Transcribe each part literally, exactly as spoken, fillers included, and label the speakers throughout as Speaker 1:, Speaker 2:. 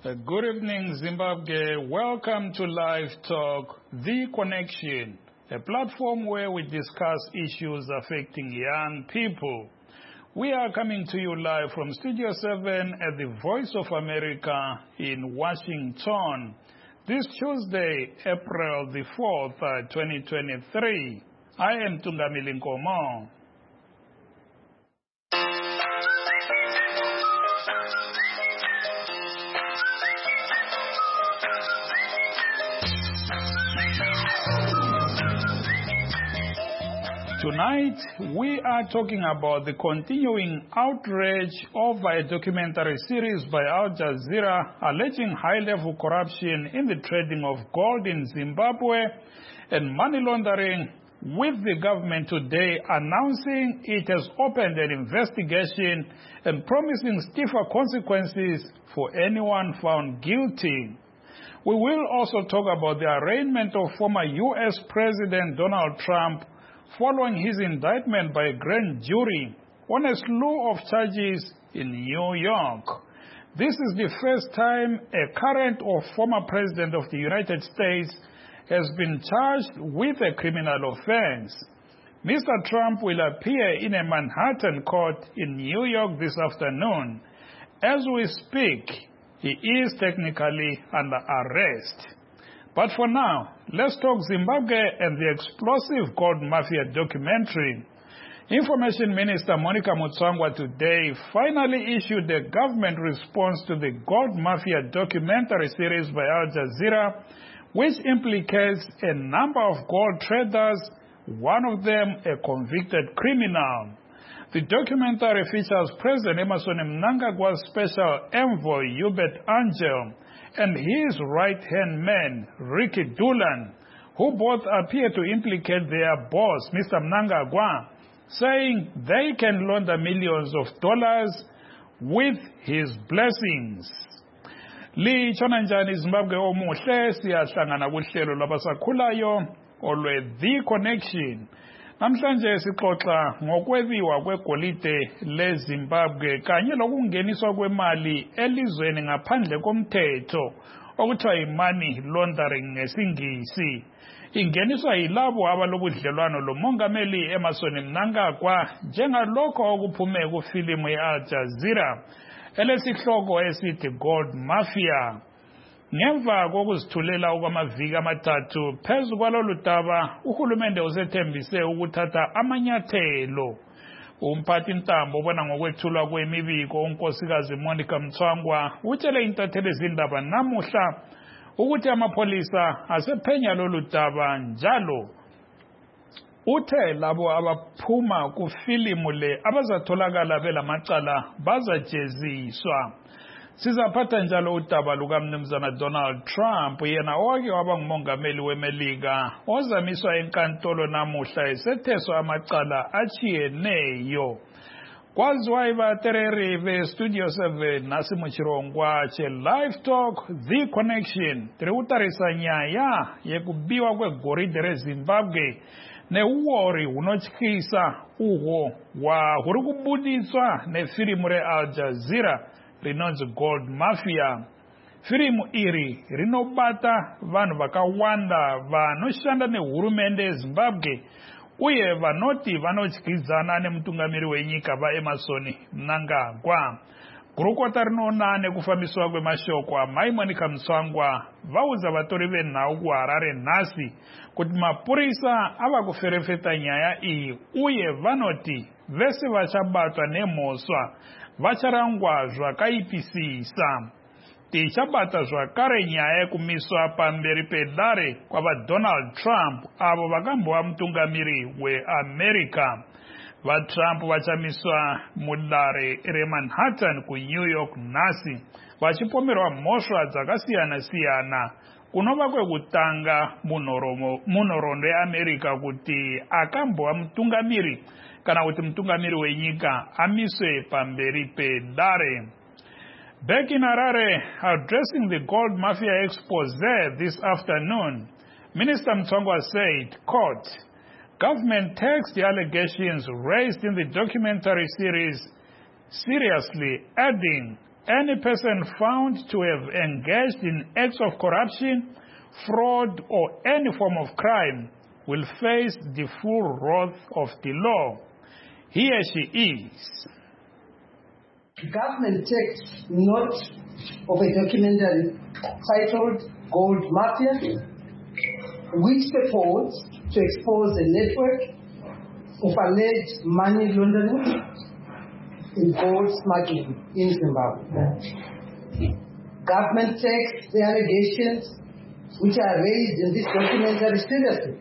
Speaker 1: Uh, Good evening, Zimbabwe. Welcome to Live Talk, The Connection, a platform where we discuss issues affecting young people. We are coming to you live from Studio seven at the Voice of America in Washington. This Tuesday, April the fourth, uh, twenty twenty-three. I am Tungamili Nkomo. Tonight, we are talking about the continuing outrage over a documentary series by Al Jazeera alleging high-level corruption in the trading of gold in Zimbabwe and money laundering, with the government today announcing it has opened an investigation and promising stiffer consequences for anyone found guilty. We will also talk about the arraignment of former U S President Donald Trump following his indictment by a grand jury on a slew of charges in New York. This is the first time a current or former president of the United States has been charged with a criminal offense. Mister Trump will appear in a Manhattan court in New York this afternoon. As we speak, he is technically under arrest. But for now, let's talk Zimbabwe and the explosive gold mafia documentary. Information Minister Monica Mutsvangwa today finally issued a government response to the gold mafia documentary series by Al Jazeera, which implicates a number of gold traders, one of them a convicted criminal. The documentary features President Emmerson Mnangagwa's special envoy, Hubert Angel, and his right-hand man, Ricky Doolan, who both appear to implicate their boss, Mister Mnangagwa, saying they can launder millions of dollars with his blessings. Litshona njani Zimbabwe omuhle, siyahlangana kuhlelo lwabasakhulayo olwe The Connection. Namhlanje sixoxa ngokwebiwa kwegolide leZimbabwe kanye lokungeniswa kwemali elizweni ngaphandle komthetho okuthiwa yi-money laundering ngesingisi. Ingeniswa yilabo abalobudlelwano lomongameli Emmerson Mnangagwa njengalokho okuphume kufilimu ye-Al Jazeera elesihloko esithi Gold Mafia. Ngemva kokuzithulela okwamaviki amathathu phezu kwalolu daba, uhulumende usethembise ukuthatha amanyathelo. Umphathi ntambo obona ngokwethulwa kwemibiko unkosikazi Monica Mutsvangwa utshele intatheli zindaba namuhla ukuthi amapholisa asephenya lolu daba njalo uthe labo abaphuma kufilimu le abazatholakala belamacala bazajeziswa. Sizaphatha njalo udaba lukaMnumzana Donald Trump, yena owake waba ngumongameli weMelika ozamiswa enkantolo namuhla esetheswa amacala achiyeneyo. Kwaziwa ibatereri be-Studio seven nasimuchirongwa che Live Talk, The Connection, tiri utarisa nyaya yekubiwa kwegoride reZimbabwe neuwori hunotyisa uhwo huri kubudiswa nefilimu re-Al Jazeera rinonzi Gold Mafia. Firimu iri rinobata vanhu vakawanda vanoshanda nehurumende yeZimbabwe uye vanoti vanotyidzana nemutungamiri wenyika vaEmmerson Mnangagwa. Gurukota rinoona nekufambiswa kwemashoko amai Monica Mutsvangwa vaudza vatori venhau kuHarare nhasi kuti mapurisa ava kuferefeta nyaya iyi uye vanoti vese vachabatwa nemhosva vacharangwa zvakaipisisa. Tichabata zvakare nyaya yekumiswa pamberi pedare kwavaDonald Trump avo vakambova mutungamiri weAmerica. VaTrump vachamiswa mudare reManhattan kuNew York nhasi vachipomerwa mhosva dzakasiyana-siyana kunova kwekutanga munhoroondo yeAmerica kuti akambova mutungamiri kana kuti mutungamiri wenyika amiswe pamberi pedare. Back in Harare, addressing the Gold Mafia expose this afternoon, Minister Mutsvangwa said, quote, government takes the allegations raised in the documentary series seriously, adding, any person found to have engaged in acts of corruption, fraud, or any form of crime will face the full wrath of the law. Here she is.
Speaker 2: Government takes note of a documentary titled Gold Mafia, which purports to expose a network of alleged money laundering in gold smuggling in Zimbabwe. Government takes the allegations which are raised in this documentary seriously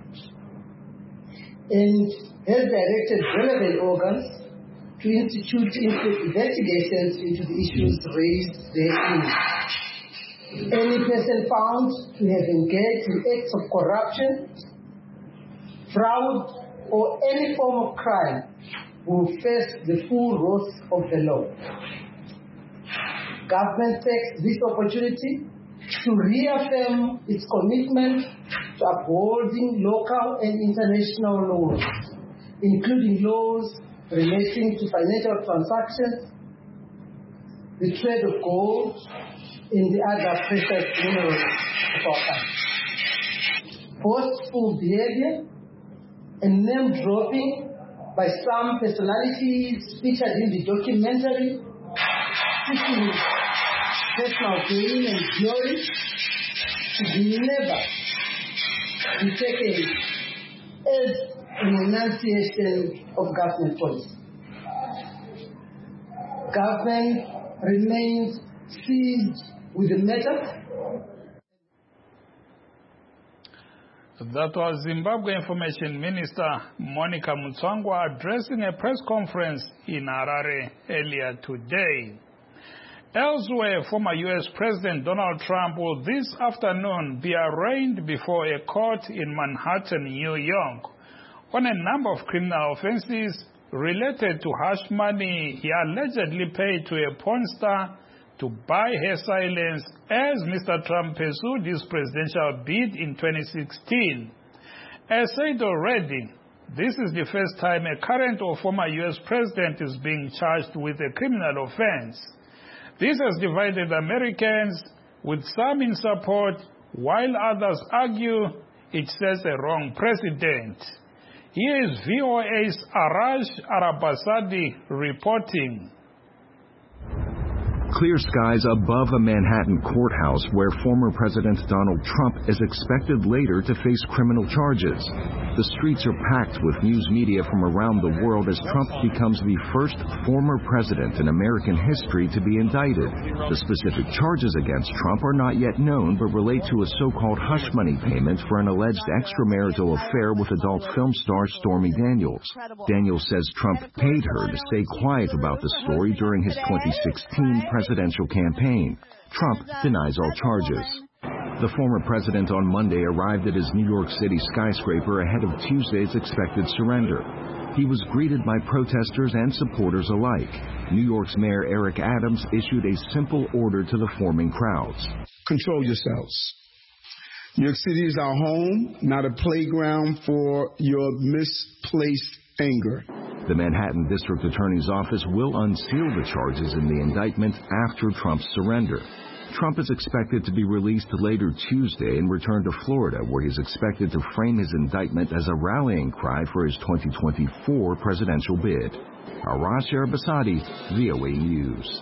Speaker 2: and has directed relevant organs to institute investigations into the issues raised therein. Any person found to have engaged in acts of corruption, fraud, or any form of crime will face the full wrath of the law. Government takes this opportunity to reaffirm its commitment to upholding local and international laws, including laws relating to financial transactions, the trade of gold, and the other precious minerals of our country. Boastful behavior and name dropping by some personalities featured in the documentary, seeking personal gain and glory, should never be taken as an enunciation of government policy. Government remains seized with the matter.
Speaker 1: That was Zimbabwe Information Minister Monica Mutsvangwa addressing a press conference in Harare earlier today. Elsewhere, former U S President Donald Trump will this afternoon be arraigned before a court in Manhattan, New York, on a number of criminal offenses related to hush money he allegedly paid to a porn star to buy her silence as Mister Trump pursued his presidential bid in twenty sixteen. As said already, this is the first time a current or former U S president is being charged with a criminal offense. This has divided Americans, with some in support, while others argue it sets a wrong precedent. Here is V O A's Arash Arabasadi reporting.
Speaker 3: Clear skies above a Manhattan courthouse where former President Donald Trump is expected later to face criminal charges. The streets are packed with news media from around the world as Trump becomes the first former president in American history to be indicted. The specific charges against Trump are not yet known, but relate to a so-called hush money payment for an alleged extramarital affair with adult film star Stormy Daniels. Daniels says Trump paid her to stay quiet about the story during his twenty sixteen presidential campaign. Trump denies all charges. The former president on Monday arrived at his New York City skyscraper ahead of Tuesday's expected surrender. He was greeted by protesters and supporters alike. New York's Mayor Eric Adams issued a simple order to the forming crowds.
Speaker 4: Control yourselves. New York City is our home, not a playground for your misplaced anger.
Speaker 3: The Manhattan District Attorney's Office will unseal the charges in the indictment after Trump's surrender. Trump is expected to be released later Tuesday and return to Florida, where he's expected to frame his indictment as a rallying cry for his twenty twenty-four presidential bid. Arash Arabasadi, V O A News.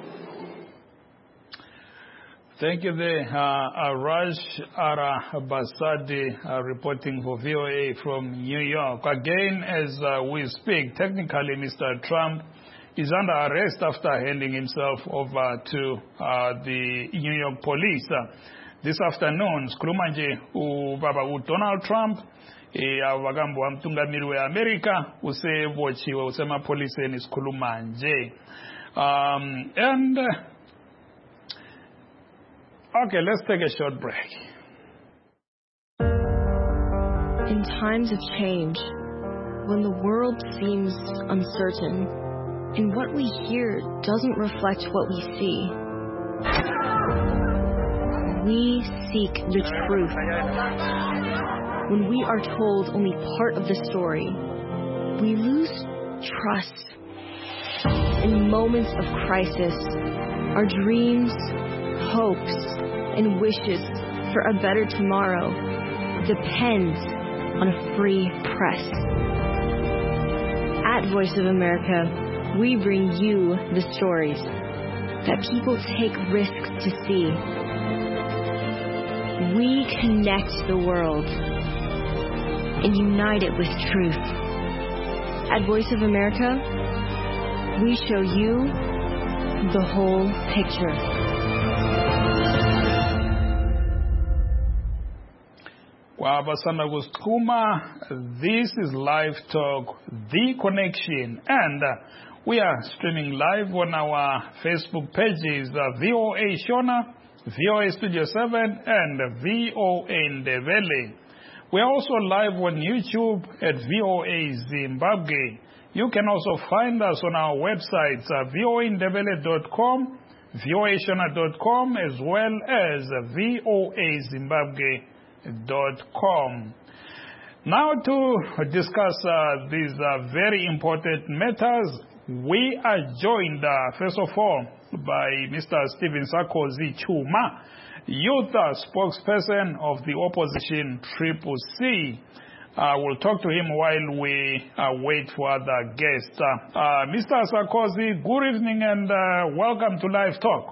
Speaker 1: Thank you there, uh, Arash Arabasadi, uh, reporting for V O A from New York. Again, as uh, we speak, technically Mister Trump is under arrest after handing himself over to uh, the New York police. Uh, this afternoon, sikhuluma nje ubaba uDonald Trump avakambo wamtungamiri weAmerica usebotshiwe usemapholiseni sikhuluma nje. Um, and uh, Okay, let's take a short break.
Speaker 5: In times of change, when the world seems uncertain, and what we hear doesn't reflect what we see, we seek the truth. When we are told only part of the story, we lose trust. In moments of crisis, Our dreams, hopes, and wishes for a better tomorrow depends on a free press. At Voice of America, we bring you the stories that people take risks to see. We connect the world and unite it with truth. At Voice of America, we show you the whole picture.
Speaker 1: Wabasanda Gustuma, this is Live Talk, The Connection, and uh, we are streaming live on our Facebook pages, uh, V O A Shona, V O A Studio seven, and V O A Ndebele. We are also live on YouTube at V O A Zimbabwe. You can also find us on our websites, uh, V O A Ndebele dot com, V O A Shona dot com, as well as uh, V O A Zimbabwe dot com. Now to discuss uh, these uh, very important matters, we are joined, uh, first of all, by Mister Stephen Sarkozy Chuma, youth uh, spokesperson of the opposition Triple C. Uh, we'll talk to him while we uh, wait for other guests. Uh, uh, Mister Sarkozy, good evening and uh, welcome to Live Talk.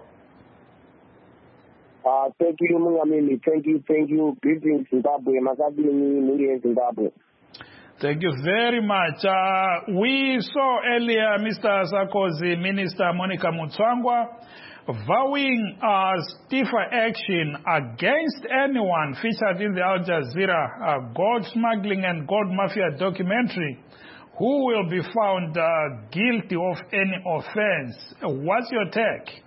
Speaker 6: Uh, thank you, Mungamini. Thank you, thank you. Greetings, Zimbabwe. Masabini, Muri, Zimbabwe.
Speaker 1: Thank you very much. Uh, we saw earlier Mister Sarkozy, Minister Monica Mutsvangwa, vowing uh, stiffer action against anyone featured in the Al Jazeera uh, gold smuggling and gold mafia documentary who will be found uh, guilty of any offense. What's your take?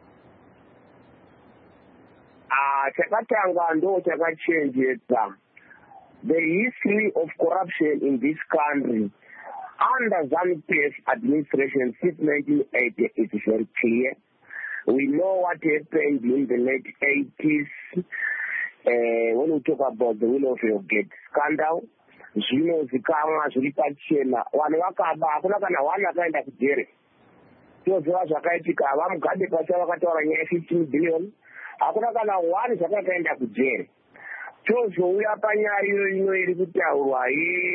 Speaker 6: Ah, chakatanga ndo chakachenjera. The history of corruption in this country under ZANU-P F administration since nineteen eighty is very clear. We know what happened in the late eighties uh, when we talk about the Will of Your Gate scandal. Zvino zikamwa zviri pachena vanhu vakaba hakuna kana one akaenda kujere. Toziva zvakaitika vamugade pacha vakataura nyaya fifteen billion. Hakuna kana one zvakaenda kujere. Tozouya panyaya ino iri kutaurwa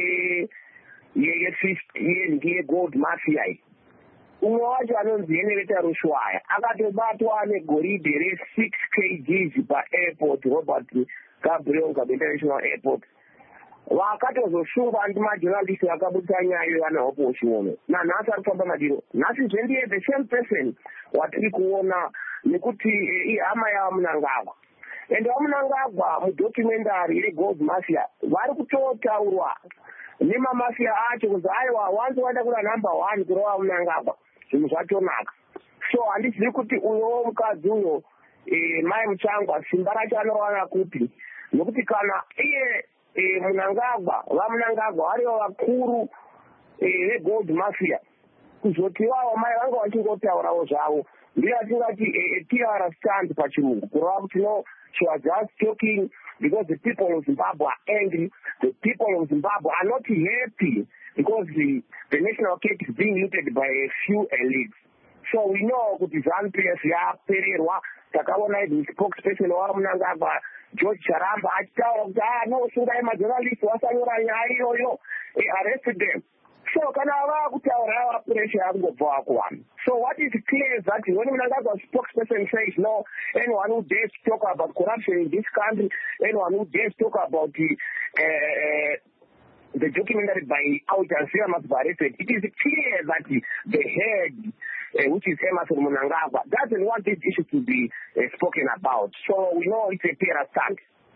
Speaker 6: ye gold mafia iyi. Umwe wacho anonzi Henrietta Rushwaya akatobatwa negoridhe re six kilograms paairport Robert Gabriel Mugabe International Airport. Vakatozosungwa ndimajournalist vakabudisa nyaya iyo vana hope uchiona. Nanhasi ari kufamba madiro. Nhasi zvendiye the same person watiri kuona nekuti ihama yava Mnangagwa. Ende vaMnangagwa mudocumentary regold mafia vari kutotaurwa nemamafia acho kuti aiwa wanzi waenda kuna number one kurova Mnangagwa. Zvinhu zvatonaka. So handizivi kuti uyowo mukadzi uyo Mai Mutsvangwa simba racho anowana kupi. Nokuti kana iye Mnangagwa vaMnangagwa varivo vakuru vegold mafia kuzoti wavo mai vanga vachingotaurawo zvavo. Ndiye atingati a P R stand pachirungu kureva kuti no, she was just talking because the people of Zimbabwe are angry. The people of Zimbabwe are not happy because the, the national cake is being looted by a few elites. So we know kuti ZANU-P F yapererwa. Takaona the spokesperson wa Mnangagwa George Charamba achitaura kuti ah no, sungai majournalist wasanyora nyaya iyoyo, arrested them. So kana vakutaura pressure yakungobva kuvanhu. So what is clear is that when Mnangagwa spokesperson says no, anyone who dares to talk about corruption in this country, anyone who dares to talk about the uh, the documentary by Al Jazeera must be arrested. It is clear that the, the head, uh, which is Emmerson Mnangagwa, doesn't want this issue to be uh, spoken about. So we know it's a clear stand.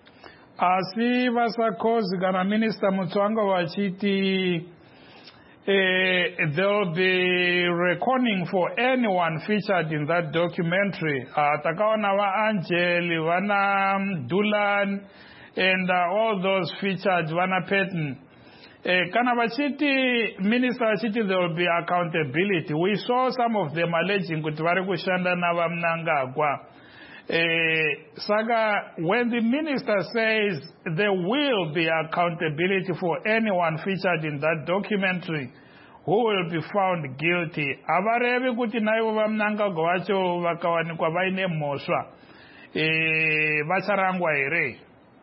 Speaker 1: Asi Vasarkozy kana Minister Mutsvangwa vachiti Uh, there'll be reckoning for anyone featured in that documentary. Uh, Takaona wa Angel, Vana Dulan, and uh, all those featured, Vana Patton. Uh, Kana vachiti, Minister vachiti, there will be accountability. We saw some of them alleging kuti vari kushanda nava Mnangagwa. Uh, Saga, when the minister says there will be accountability for anyone featured in that documentary, who will be found guilty. Avarevi kuti naivo vamnangagwa vacho vakawanikwa vaine mhosva eh, vacharangwa here.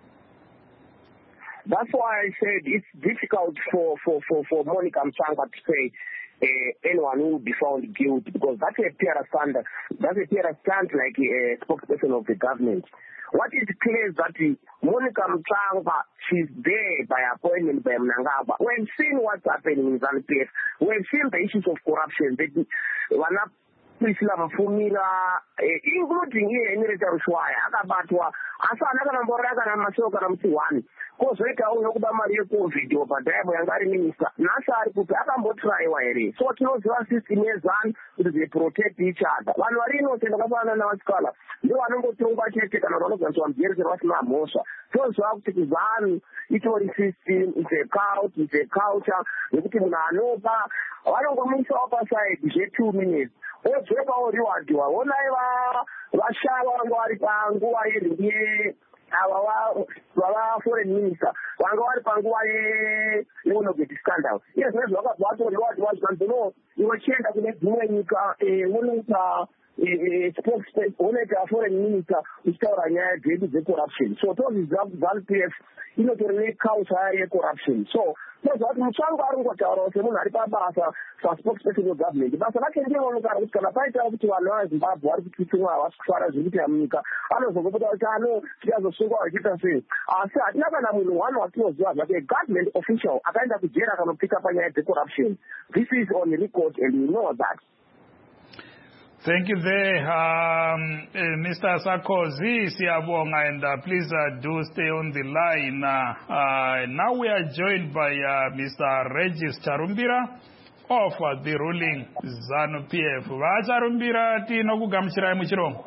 Speaker 6: That's why I said it's difficult for, for, for, for Monica Mtsangwa to say uh, anyone who will be found guilty, because that's a P R stand, that's a P R stand like a spokesperson of the government. What is clear is that Monica Mtsangwa, she's there by appointment by Mnangagwa. We've seen what's happening in ZANU P F. We've seen the issues of corruption. They were not Islam Fumila, including here in Rita Rushwaya, Akabatwa, Asana Namboraga and Masoka Namsiwan. Because later on, Obama video, but they were very minister. Nasa put Akambo try wire. So, no system is done to protect each other. One Marino, Tenabana, and Scala. You are not going to take it and all of them, so I'm here to Rosna Mosa. So, so out to Zan, it's a system, it's a couch, it's a culture, it's a Nanoba. I don't want to stop aside, it's two minutes. Ojepa oriwadiwa onaiva vashava vanga vari panguva yerie ava vava foreign minister vanga vari panguva yeunogeti scandal. Yes, nezvo vakabva vatoriwadiwa zvanzino iwe chienda kune dzimwe nyika unoita spokesperson unoita foreign minister uchitaura nyaya dzedu dzecorruption. So tozi ZANU P F inotori neculture yecorruption. So nezvo kuti Mtsangwa ari kungotaurawo semunhu ari pabasa saspokesperson wegovernment. Basa rake ndinoonekana kuti kana paita kuti vanhu vazimbabwe vari kutsutsumwa havasi kufara zvekuita munyika anozongopota kuti ano tichazosungwa vachiita sei. Asi hatina kana munhu wani watinoziva zvake government official akaenda kujera kanopika panyaya dzecorruption. This is on record and we know that.
Speaker 1: Thank you there, um, uh, Mister Sarkozy Siabonga, and uh, please uh, do stay on the line. Uh, uh, now we are joined by uh, Mister Regis Charumbira of uh, the ruling ZANU P F. Va Charumbira tino kugamchirai muchirongo.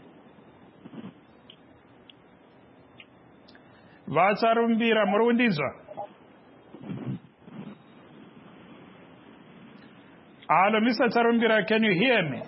Speaker 1: Va Charumbira murundizwa. Hello, Mister Charumbira, can you hear me?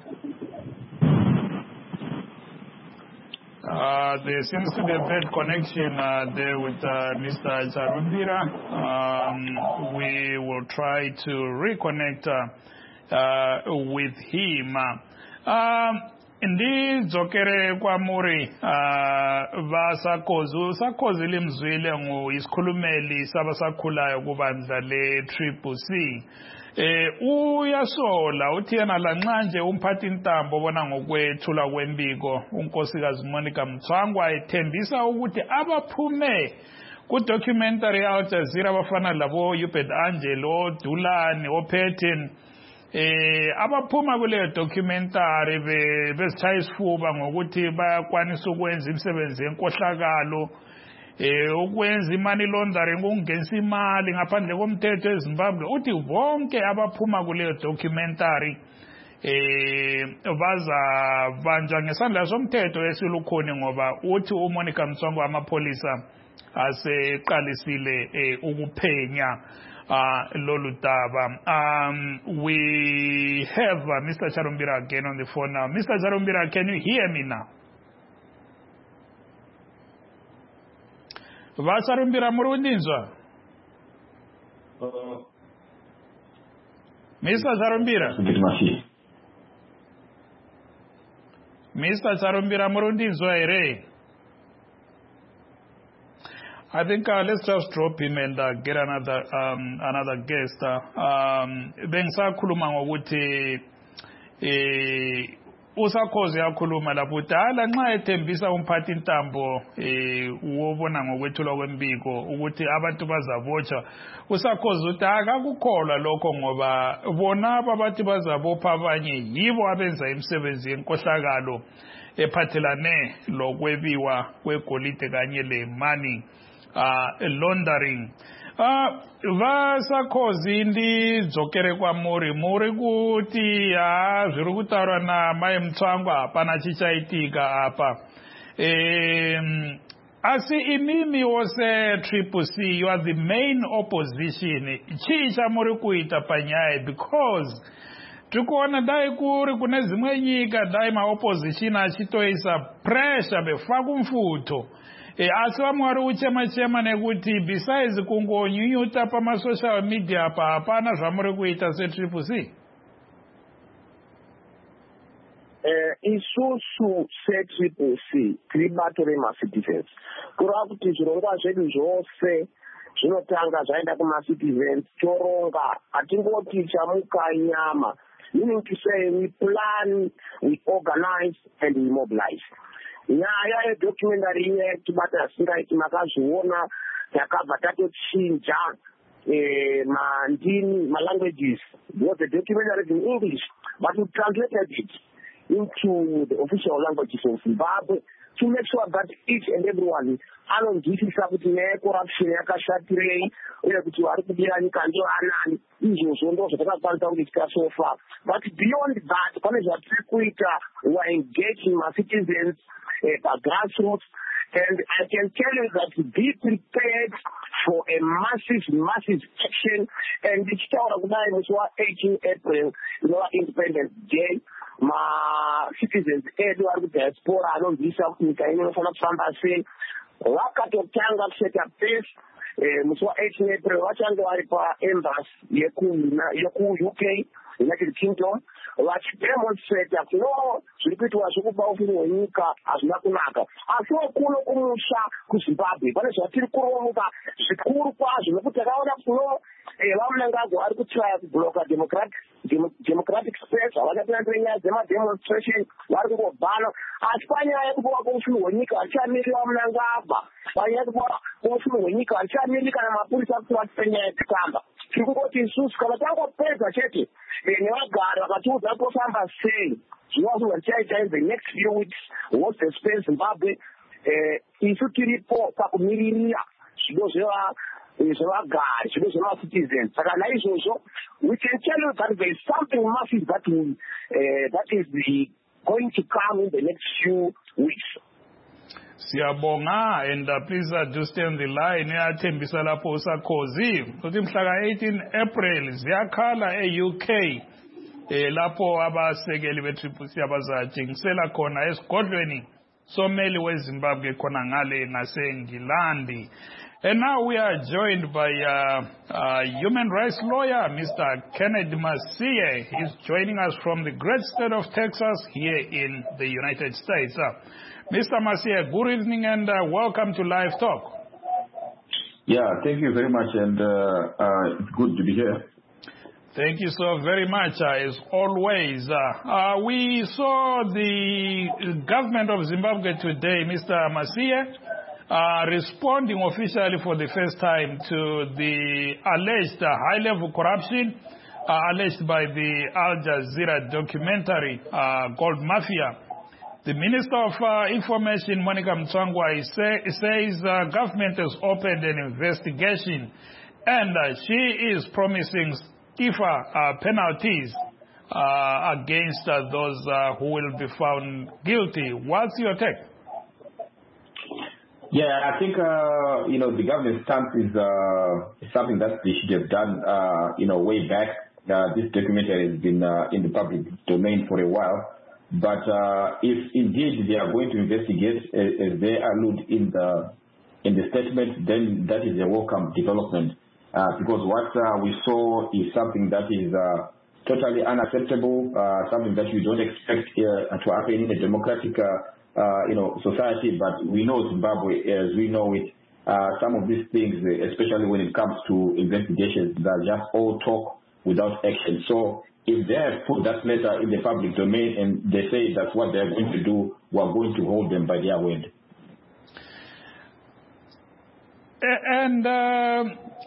Speaker 1: Uh, there seems to be a bad connection uh, there with uh, Mister Charumbira. Um, we will try to reconnect uh, uh, with him. Um, ndidzokere kwamuri vaSarkozy Sarkozy limzwile nguisikhulumeli sabasakhulayo kubandla le-Triple C. Eh uyasola uthi yena lanxanje umphathi intambo bona ngokwethula kwembiko unkosikazi Monica Mtsangwa ethembisa ukuthi abaphume ku documentary Al Jazeera abafana labo Ubed Angelo Dulani oPatton eh abaphuma kule documentary bezitshaya isifuba ngokuthi bayakwanisa ukwenza imisebenzi yenkohlakalo eh ukwenza imali laundering ukungenisa imali ngaphandle komthetho eZimbabwe. Uthi bonke abaphuma kule documentary eh baza banjwa ngesandla somthetho esilukhoni ngoba uthi uMonica Mtsangwa amapolisa aseqalisile eh ukuphenya uh lolu daba. Um we have uh, Mister Charumbira again on the phone now. Mister Charumbira, can you hear me now? Va Charumbira murundinzwa. Uh, Mister Charumbira. Mister Charumbira murundinzwa here. I think uh, let's just drop him and uh, get another um, another guest. Uh, um, bengisakhuluma ngokuthi eh uSarkozy yakhuluma lapho ukuthi hala nxa ethembisa umphathi intambo eh ubona ngokwethula kwembiko ukuthi abantu bazabotshwa. uSarkozy uthi akakukholwa lokho ngoba bona abathi bazabopha abanye yibo abenza imisebenzi yenkohlakalo ephathelane lokwebiwa kwegolide kanye le money uh laundering. Uh, va Sarkozy ndidzokere kwamuri muri kuti ha zviri kutaurwa naMai Mtsangwa hapana chichaitika apa. Um, asi imimi wose Triple C, you are the main opposition. Chii chamuri kuita panyaya because tikuona dai kuri kune dzimwe nyika dai maopposition achitoisa pressure befa kumfuto E, asi vamwe vari kuchema-chema nekuti besides kungonyunyuta pamasocial media apa hapana zvamuri kuita setriple C.
Speaker 6: Uh, isusu setriple C tiri bato remacitizens kureva kuti zvirongwa zvedu zvose zvinotanga zvaenda kumacitizens toronga hatingoti chamuka nyama, meaning to say we plan, we organize and we mobilize. Nyaya yedocumentary yetibata yasingaiti makazviona takabva tatochinja eh, mandini malanguages because the documentary is in English but we translated it into the official languages of Zimbabwe to make sure that each and everyone anonzwisisa kuti necorruption yakashatirei uye kuti vari kudira nyika ndio anani. Izvozvo ndo zvatakakwanisa kuitika so far, but beyond that pane zvatiri kuita. We are engaging my citizens uh, grassroots, and I can tell you that be prepared for a massive, massive action. And it's eighteen April, you know, Independence Day. My citizens edu vari kudiaspora anonzwisa kuti nyika ino inofana kufamba sei vakatotanga kuseta pace. Musi wa-eighteen April vachange vari paembassy yeku-U K, United Kingdom, vachidemonstrata kuti no zviri kuitwa zvekuba ufiri hwenyika hazvina kunaka. Asiwo kuno kumusha kuZimbabwe pane zvatiri kuronga zvikuru kwazvo nekuti takaona kuti no vamunangagwa vari kutraya kubloka democratic democratic space, havachapinda nyaya dzemademonstration, vari kungobhana. Asi panyaya yekubowa kweufiri hwenyika hachichamiriri vamunangagwa, panyaya yekubowa kweufiri hwenyika hachichamiriri kana mapurisa kuti vatipenyaya yekutamba. Tiri kungoti isusu kana tangopedza chete nevagari vakatiudza tofamba sei zvinova zvinhu zvichaita in the next few weeks, what's the space Zimbabwe, isu tiripo pakumiririra zvido zvevagari, zvido zvemacitizens. Saka naizvozvo we can tell you that there is something massive that we, uh, that is the, going to come in the next few weeks.
Speaker 1: Siyabonga, and uh, please uh, do stay on the line. Uyathembisa lapho usakhozi ukuthi mhla eighteen April ziyakhala e-U K eh lapho abasekeli be-Triple C abazatshengisela khona esigodlweni someli weZimbabwe khona ngale ngaseNgilandi. And now we are joined by uh, uh, human rights lawyer, Mister Kennedy Masie. He's joining us from the great state of Texas here in the United States. Uh, Mister Masie, good evening and uh, welcome to Live Talk.
Speaker 7: Yeah, thank you very much, and uh, uh, it's good to be here.
Speaker 1: Thank you so very much, uh, as always. Uh, uh, we saw the government of Zimbabwe today, Mister Masie, uh, responding officially for the first time to the alleged uh, high-level corruption uh, alleged by the Al Jazeera documentary, uh, Gold Mafia. The Minister of uh, Information, Monica Mtswangwa, say, says the uh, government has opened an investigation, and uh, she is promising stiffer uh, penalties uh, against uh, those uh, who will be found guilty. What's your take?
Speaker 7: Yeah, I think, uh, you know, the government stance is uh, something that they should have done, uh, you know, way back. Uh, this documentary has been uh, in the public domain for a while. But uh, if indeed they are going to investigate, as, as they allude in the in the statement, then that is a welcome development. Uh, because what uh, we saw is something that is uh, totally unacceptable, uh, something that you don't expect uh, to happen in a democratic, uh, uh, you know, society. But we know Zimbabwe, as we know it, uh, some of these things, especially when it comes to investigations, they're just all talk without action. So if they have put that letter in the public domain and they say that's what they're going to do, we're going to hold them by their word.
Speaker 1: And uh,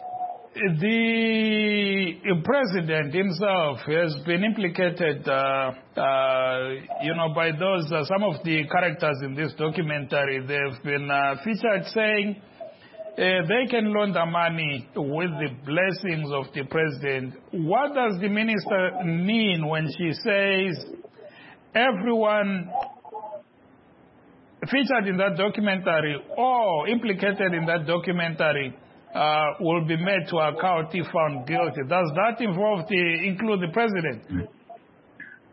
Speaker 1: the president himself has been implicated, uh, uh, you know, by those, uh, some of the characters in this documentary. They've been uh, featured saying Uh, they can launder money with the blessings of the president. What does the minister mean when she says everyone featured in that documentary or implicated in that documentary uh, will be made to account if found guilty? Does that involve the, include the president?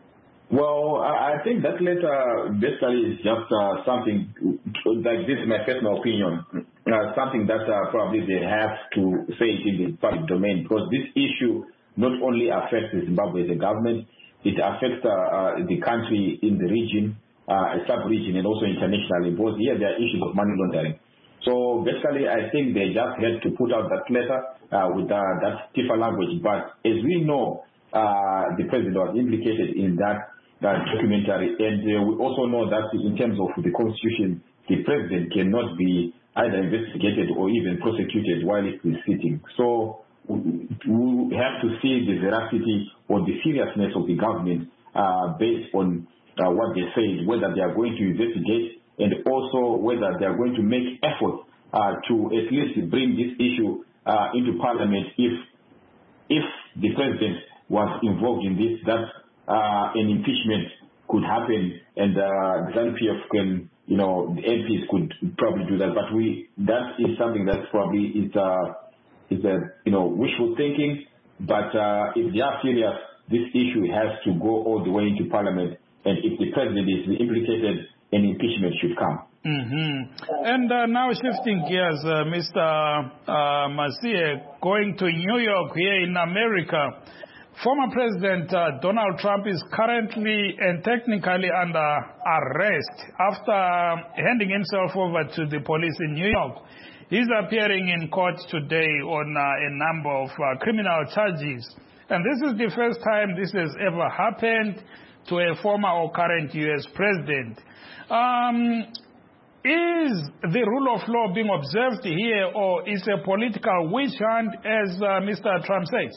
Speaker 7: Well, I think that letter basically is just uh, something, like this is my personal opinion, uh, something that uh, probably they have to say it in the public domain, because this issue not only affects Zimbabwe as a government, it affects uh, uh, the country in the region, uh, a sub-region, and also internationally, because here there are issues of money laundering. So basically, I think they just had to put out that letter uh, with uh, that stiffer language. But as we know, uh, the president was implicated in that uh, documentary, and uh, we also know that in terms of the constitution, the president cannot be either investigated or even prosecuted while he is sitting. So we have to see the veracity or the seriousness of the government uh, based on uh, what they say, whether they are going to investigate, and also whether they are going to make efforts uh, to at least bring this issue uh, into parliament if if the president was involved in this, that uh, an impeachment could happen, and uh, the ZANU P F can, you know, the M Ps could probably do that. But we, that is something that probably is, uh, is a, you know, wishful thinking. But uh, if they are serious, this issue has to go all the way into parliament, and if the president is implicated, an impeachment should come.
Speaker 1: Mm-hmm. And uh, now shifting gears, uh, Mister Uh, Masie, going to New York here in America. Former President uh, Donald Trump is currently and technically under arrest after handing himself over to the police in New York. He's appearing in court today on uh, a number of uh, criminal charges. And this is the first time this has ever happened to a former or current U S president. Um, is the rule of law being observed here, or is a political witch hunt, as uh, Mister Trump says?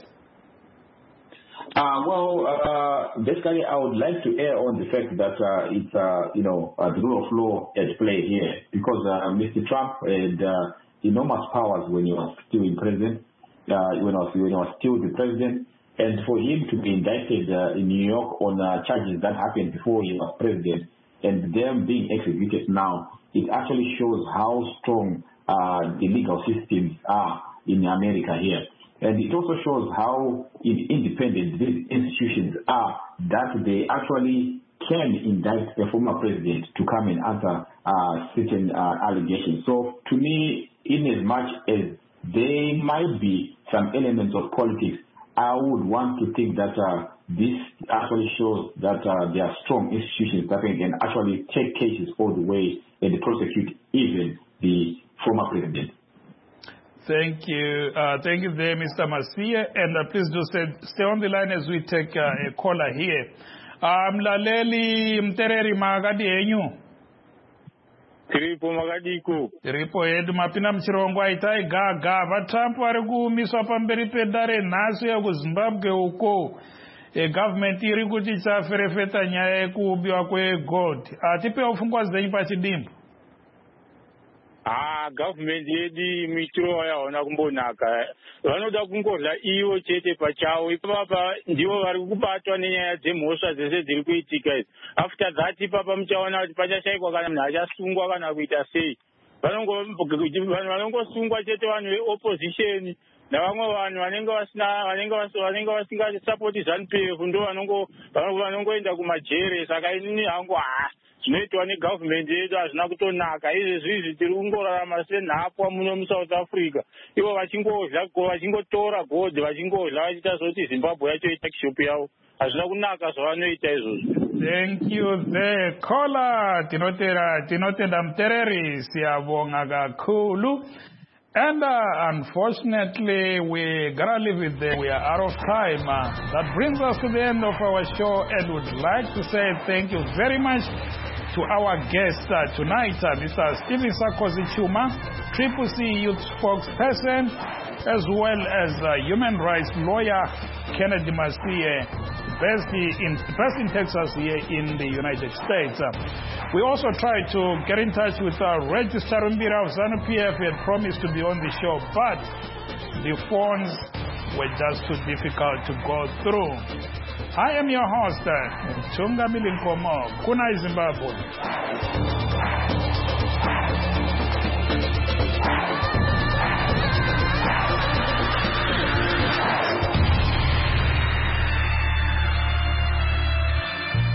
Speaker 7: Uh, well, uh, basically, I would like to err on the fact that uh, it's, uh, you know, uh, the rule of law at play here, because uh, Mister Trump had uh, enormous powers when he was still in president, uh, when, he was, when he was still the president, and for him to be indicted uh, in New York on uh, charges that happened before he was president, and them being executed now, it actually shows how strong uh, the legal systems are in America here. And it also shows how independent these institutions are, that they actually can indict a former president to come and answer uh, certain uh, allegations. So to me, in as much as there might be some elements of politics, I would want to think that uh, this actually shows that uh, there are strong institutions that can actually take cases all the way and prosecute even the former president.
Speaker 1: Thank you. Uh, thank you there, Mister Masie. And uh, please do stay, stay on the line as we take uh, a caller here. Mlaleli Mtereri Magadi enyu.
Speaker 8: Tiripo Magadiko.
Speaker 1: Tiripo hedu mapina mchirongo aitai gaga. Vatrump vari kumiswa pamberi pedare nhasi ya kuZimbabwe uko. E government iri kuti chaferefeta nyaya yekuubiwa kwegold. Atipe ufungwa zenyu pachidimbu.
Speaker 8: Ah, government yedi mitro yaona kumbonaka. Vanoda kungodla iwo chete pachavo. Ipapa ndivo vari kubatwa nenyaya dzemhosva dzese dziri kuitika idzi. After that ipapa muchaona kuti pachashaikwa kana munhu achasungwa kana kuita sei. Vanongosungwa chete vanhu veopposition navamwe vanhu vanenge vasina vanenge vanenge vasingasapoti ZANU P F ndo vanongoenda kumajere. Saka inini hangu ha zvinoitwa negovernment yedu hazvina kutonaka. Izvezvi izvi tiri kungorarama senhapwa muno muSouth Africa, ivo vachingodla vachingotora gold vachingodla vachiita zoti Zimbabwe yacho itakishop yavo. Hazvina kunaka zvavanoita izvozvo.
Speaker 1: Thank you there, caller. Tinotera tinotenda Mtereri siyabonga kakhulu. And uh, unfortunately, we gotta leave it there. We are out of time. Uh, that brings us to the end of our show, and would like to say thank you very much to our guest uh, tonight, uh, Mister Stephen Sarkozy Chuma, Triple C Youth spokesperson, as well as uh, human rights lawyer Kennedy Masie, based in, based in Texas here in the United States. Uh, we also tried to get in touch with uh, Regis Charumbira of ZANU P F. He had promised to be on the show, but the phones were just too difficult to go through. I am your host, Chunga Milinkomo, Kunai Zimbabwe.